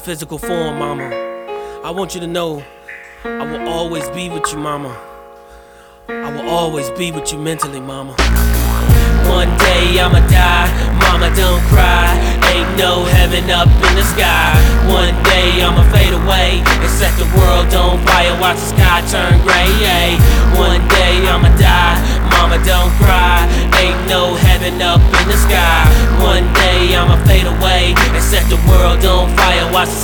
Physical form, mama. I want you to know I will always be with you, mama. I will always be with you mentally, mama. One day I'ma die, mama don't cry. Ain't no heaven up in the sky. One day I'ma fade away and set the world on fire. Watch the sky turn gray. One day I'ma die, mama don't cry. Ain't no heaven up in the sky. One day I'ma fade away and set the world on fire. Watch the